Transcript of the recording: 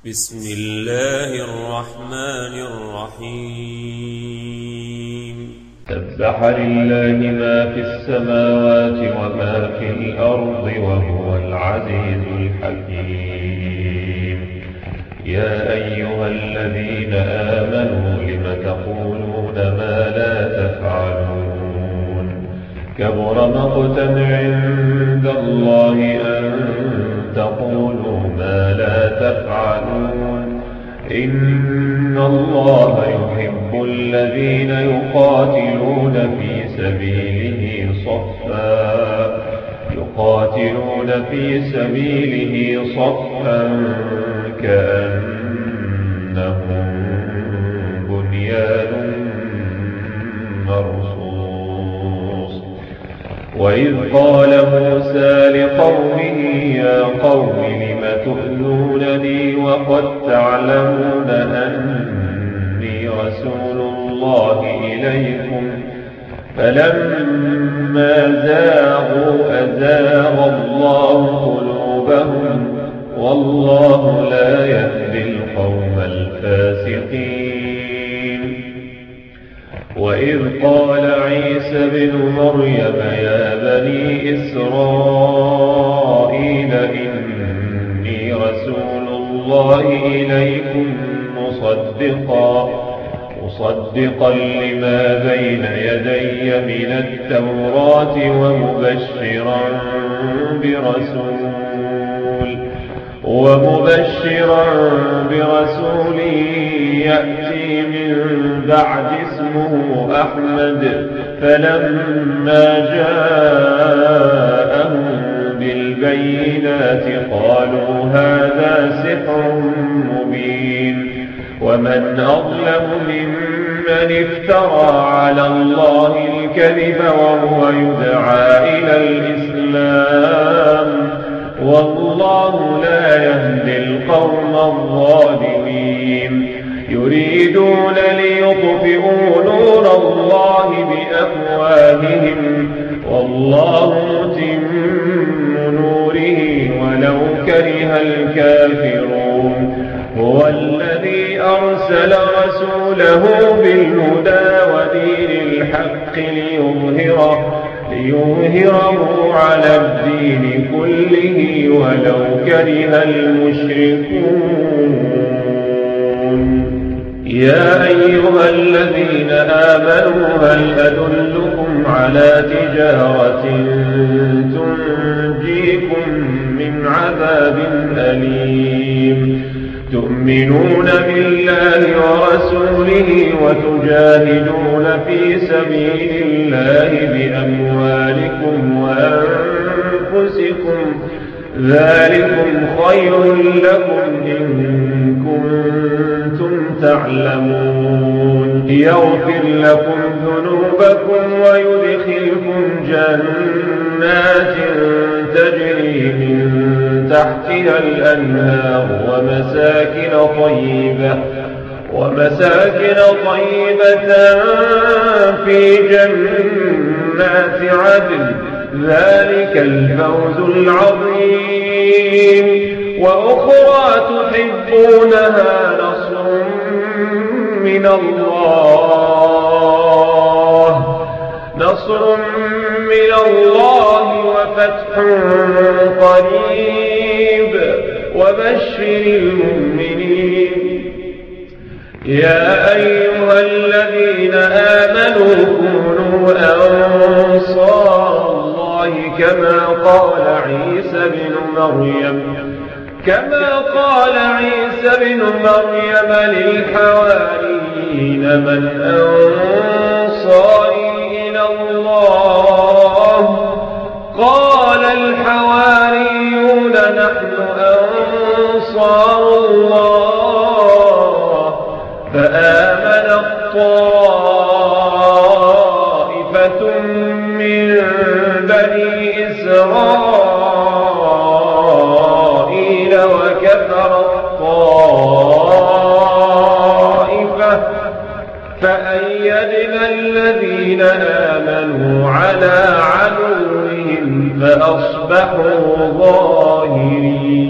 بسم الله الرحمن الرحيم سبح لله ما في السماوات وما في الأرض وهو العزيز الحكيم. يا أيها الذين آمنوا لم تقولون ما لا تفعلون كبر مقتا عند الله أن تقولوا ما لا تفعلون. إن الله يحب الذين يقاتلون في سبيله صفا كأنهم بنيان مرصوص. وإذ قال موسى لقومه يا قوم لم تؤذونني وقد تعلمون أني رسول الله إليكم فلما زاغوا أزاغ الله قلوبهم والله لا يهدي القوم الفاسقين. وإذ قال عيسى بن مريم يا بني إسرائيل إني رسول الله إليكم مصدقا لما بين يدي من التوراة ومبشرا برسول يأتي من بعد اسمه أحمد. فلما جاءهم بالبينات قالوا هذا سحر مبين. ومن أظلم ممن افترى على الله الكذب وهو يدعى إلى الإسلام والله لا يهدي القوم الظالمين. يريدون ليطفئوا نور الله بأفواههم والله متم نوره ولو كره الكافرون. هو الذي أرسل رسوله بالهدى ودين الحق ليظهره على الدين كله ولو كره المشركون. يا أيها الذين آمنوا هل أدلكم على تجارة تنجيكم من عذاب أليم تؤمنون بالله ورسوله وتجاهدون في سبيل الله بأموالكم وأنفسكم ذلكم خير لكم إن كنتم تعلمون. يغفر لكم ذنوبكم ويدخلكم جنات تجري من تحتها الأنهار ومساكن طيبة في جنات عدن ذلك الفوز العظيم. وأخرى تحبونها نصر من الله وفتح قريب وبشر المؤمنين. يا أيها الذين آمنوا كونوا أنصار الله كما قال عيسى بن مريم للحواريين من أنصاري إلى الله قال الحواريون نحن أنصار الله. فآمنت طائفة من بني إسرائيل وكفرت طائفة فأيدنا الذين آمنوا على عدوهم فأصبحوا ظاهرين.